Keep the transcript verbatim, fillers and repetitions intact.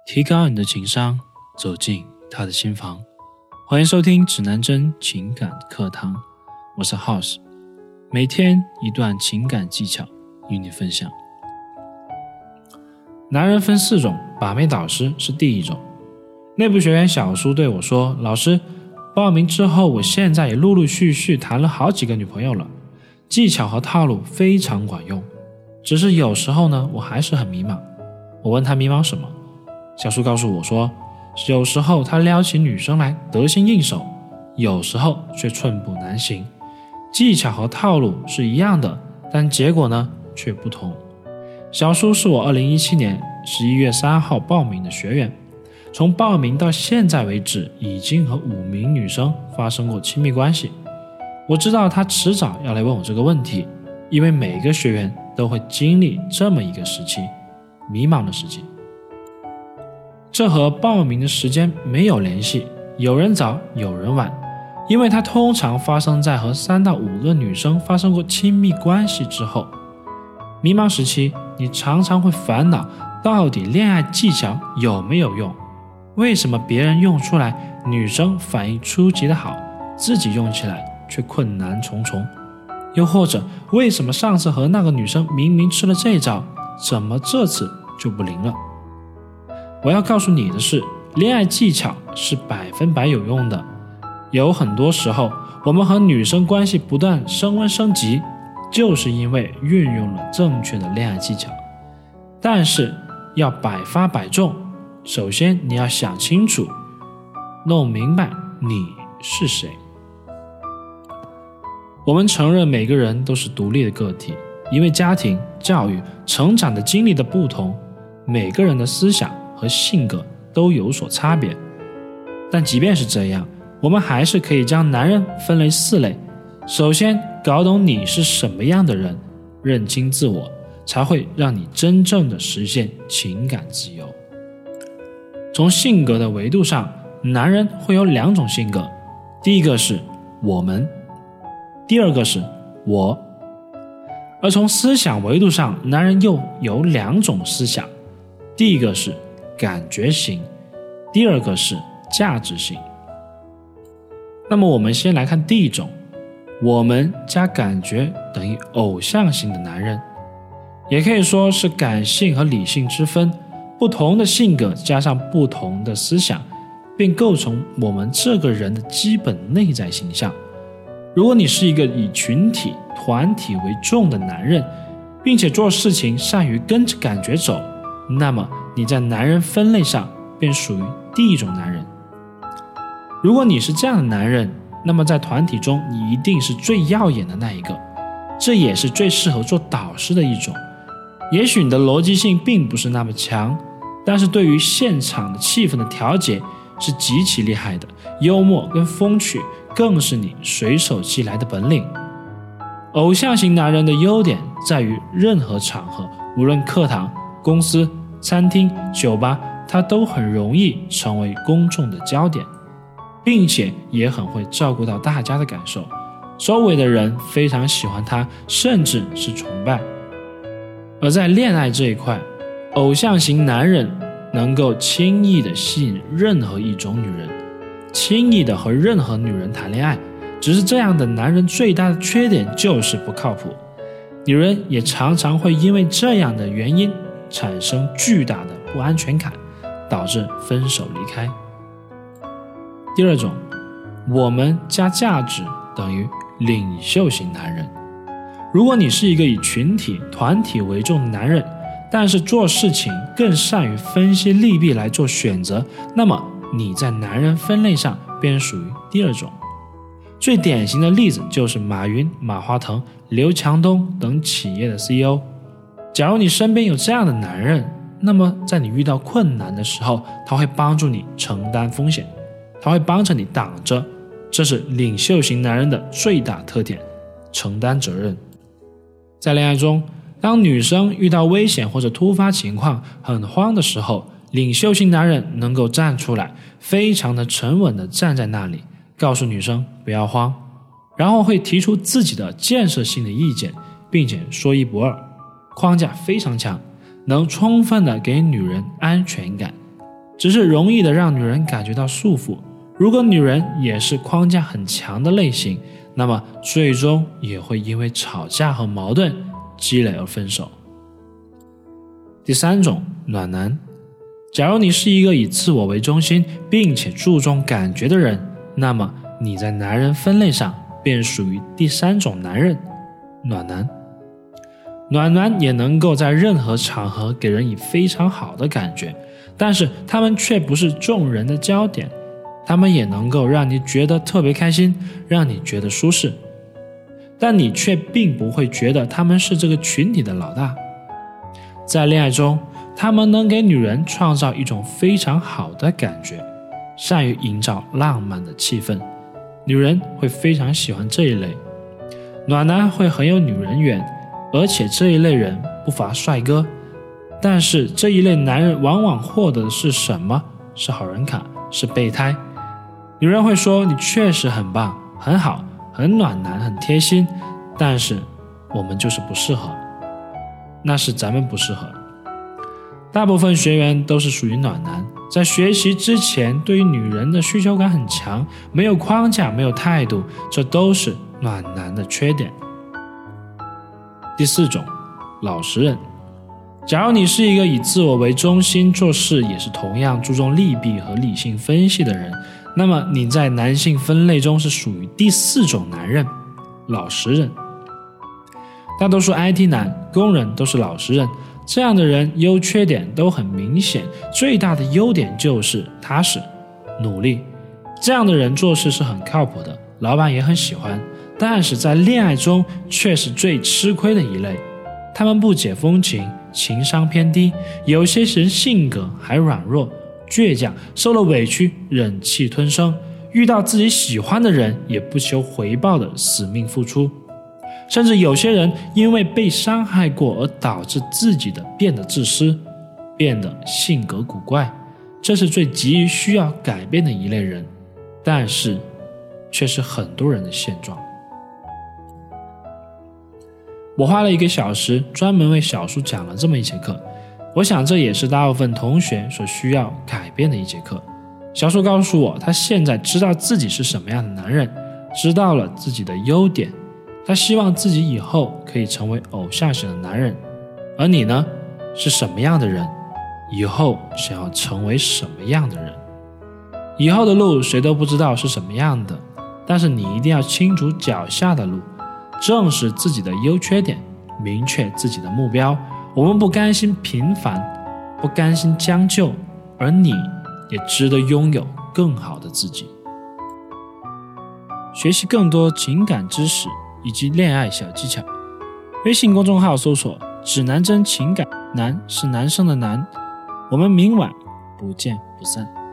提高你的情商，走进他的心房。欢迎收听指南针情感课堂，我是 House， 每天一段情感技巧与你分享。男人分四种，把妹导师是第一种。内部学员小叔对我说，老师，报名之后我现在也陆陆续续谈了好几个女朋友了，技巧和套路非常管用，只是有时候呢我还是很迷茫。我问他迷茫什么，小叔告诉我说，有时候他撩起女生来得心应手，有时候却寸步难行，技巧和套路是一样的，但结果呢却不同。小叔是我二零一七年十一月三号报名的学员，从报名到现在为止已经和五名女生发生过亲密关系。我知道他迟早要来问我这个问题，因为每个学员都会经历这么一个时期，迷茫的时期。这和报名的时间没有联系，有人早有人晚，因为它通常发生在和三到五个女生发生过亲密关系之后。迷茫时期，你常常会烦恼，到底恋爱技巧有没有用？为什么别人用出来女生反应出奇的好，自己用起来却困难重重？又或者为什么上次和那个女生明明吃了这招，怎么这次就不灵了？我要告诉你的是，恋爱技巧是百分百有用的。有很多时候，我们和女生关系不断升温升级，就是因为运用了正确的恋爱技巧。但是要百发百中，首先你要想清楚，弄明白你是谁。我们承认每个人都是独立的个体，因为家庭、教育、成长的经历的不同，每个人的思想和性格都有所差别。但即便是这样，我们还是可以将男人分为四类。首先，搞懂你是什么样的人，认清自我，才会让你真正的实现情感自由。从性格的维度上，男人会有两种性格，第一个是我们，第二个是我。而从思想维度上，男人又有两种思想，第一个是感觉型，第二个是价值型。那么我们先来看第一种，我们加感觉等于偶像型的男人，也可以说是感性和理性之分，不同的性格加上不同的思想，便构成我们这个人的基本内在形象。如果你是一个以群体、团体为重的男人，并且做事情善于跟着感觉走，那么你在男人分类上便属于第一种男人。如果你是这样的男人，那么在团体中你一定是最耀眼的那一个，这也是最适合做导师的一种。也许你的逻辑性并不是那么强，但是对于现场的气氛的调节是极其厉害的，幽默跟风趣更是你随手即来的本领。偶像型男人的优点在于任何场合，无论课堂、公司、餐厅、酒吧，他都很容易成为公众的焦点，并且也很会照顾到大家的感受，周围的人非常喜欢他，甚至是崇拜。而在恋爱这一块，偶像型男人能够轻易地吸引任何一种女人，轻易地和任何女人谈恋爱，只是这样的男人最大的缺点就是不靠谱，女人也常常会因为这样的原因产生巨大的不安全感，导致分手离开。第二种，我们加价值等于领袖型男人。如果你是一个以群体、团体为重的男人，但是做事情更善于分析利弊来做选择，那么你在男人分类上便属于第二种。最典型的例子就是马云、马化腾、刘强东等企业的 C E O。 假如你身边有这样的男人，那么在你遇到困难的时候，他会帮助你承担风险，他会帮着你挡着，这是领袖型男人的最大特点，承担责任。在恋爱中，当女生遇到危险或者突发情况很慌的时候，领袖型男人能够站出来，非常的沉稳地站在那里，告诉女生不要慌，然后会提出自己的建设性的意见，并且说一不二，框架非常强，能充分的给女人安全感， 只是容易的让女人感觉到束缚。如果女人也是框架很强的类型，那么最终也会因为吵架和矛盾积累而分手。第三种，暖男。假如你是一个以自我为中心并且注重感觉的人，那么你在男人分类上便属于第三种男人，暖男。暖男也能够在任何场合给人以非常好的感觉，但是他们却不是众人的焦点，他们也能够让你觉得特别开心，让你觉得舒适，但你却并不会觉得他们是这个群体的老大。在恋爱中，他们能给女人创造一种非常好的感觉，善于营造浪漫的气氛，女人会非常喜欢这一类。暖男会很有女人缘，而且这一类人不乏帅哥，但是这一类男人往往获得的是什么？是好人卡，是备胎。女人会说你确实很棒，很好，很暖男，很贴心，但是我们就是不适合，那是咱们不适合。大部分学员都是属于暖男，在学习之前对于女人的需求感很强，没有框架，没有态度，这都是暖男的缺点。第四种，老实人。假如你是一个以自我为中心做事，也是同样注重利弊和理性分析的人，那么你在男性分类中是属于第四种男人，老实人。大多数 I T 男、工人都是老实人，这样的人优缺点都很明显，最大的优点就是踏实、努力。这样的人做事是很靠谱的，老板也很喜欢，但是在恋爱中却是最吃亏的一类。他们不解风情，情商偏低，有些人性格还软弱、倔强，受了委屈忍气吞声，遇到自己喜欢的人也不求回报的死命付出。甚至有些人因为被伤害过而导致自己的变得自私，变得性格古怪，这是最急于需要改变的一类人，但是却是很多人的现状。我花了一个小时专门为小叔讲了这么一节课，我想这也是大部分同学所需要改变的一节课。小叔告诉我，他现在知道自己是什么样的男人，知道了自己的优点，他希望自己以后可以成为偶像型的男人。而你呢，是什么样的人，以后想要成为什么样的人？以后的路谁都不知道是什么样的，但是你一定要清楚脚下的路，正视自己的优缺点，明确自己的目标。我们不甘心平凡，不甘心将就，而你也值得拥有更好的自己。学习更多情感知识以及恋爱小技巧，微信公众号搜索指南针情感，男是男生的男。我们明晚不见不散。